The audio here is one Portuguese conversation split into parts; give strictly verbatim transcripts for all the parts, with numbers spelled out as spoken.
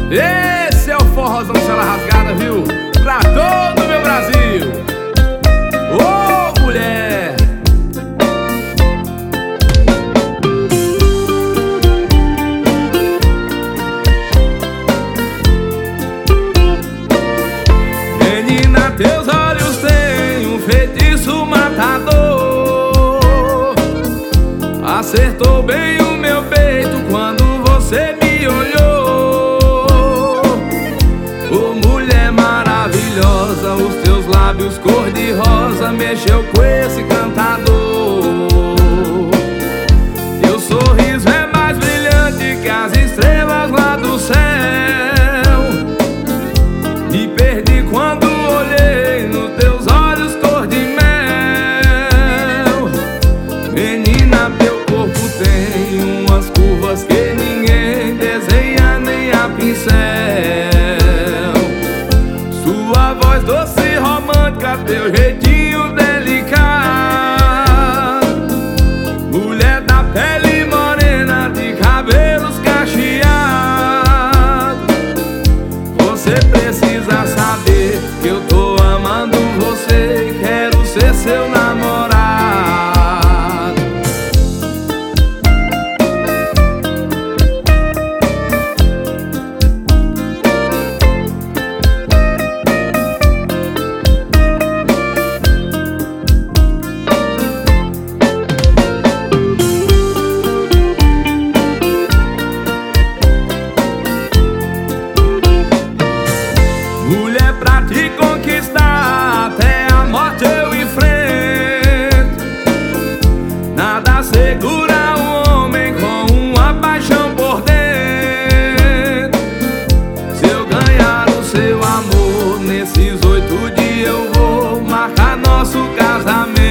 Esse é o forrozão de cela rasgada, viu? Pra todo o meu Brasil. Ô, mulher! Menina, teus olhos têm um feitiço matador. Acertou bem o meu peito quando você me olhou. Ô, mulher maravilhosa, os teus lábios cor-de-rosa mexeu com esse cantador. Teu sorriso é mais brilhante que as estrelas lá do céu. Me perdi quando olhei nos teus olhos cor-de-mel. Menina, teu corpo tem umas curvas que ninguém desenha nem a pincel. Sua voz doce e romântica, teu jeitinho delicado. Mulher da pele morena, de cabelos cacheados. Você precisa saber que eu tô amando você, quero ser seu namorado. Mulher, pra te conquistar até a morte eu enfrento. Nada segura um homem com uma paixão por dentro. Se eu ganhar o seu amor, nesses oito dias eu vou marcar nosso casamento.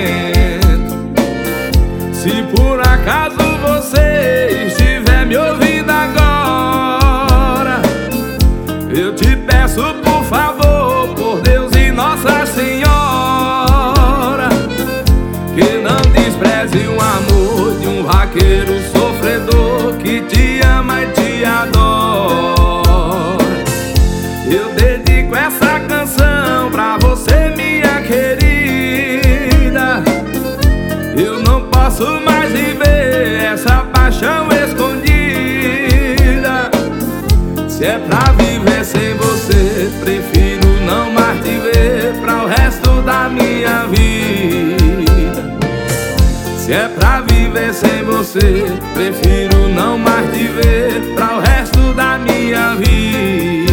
Se por acaso você estiver me ouvindo agora, eu te peço por favor, por Deus e Nossa Senhora, que não despreze o amor de um vaqueiro sofredor que te ama e te adora. Eu dedico essa canção pra você, minha querida. Eu não posso mais viver essa paixão escondida. Se é pra viver sem você, prefiro não mais te ver pra o resto da minha vida. Se é pra viver sem você, prefiro não mais te ver pra o resto da minha vida.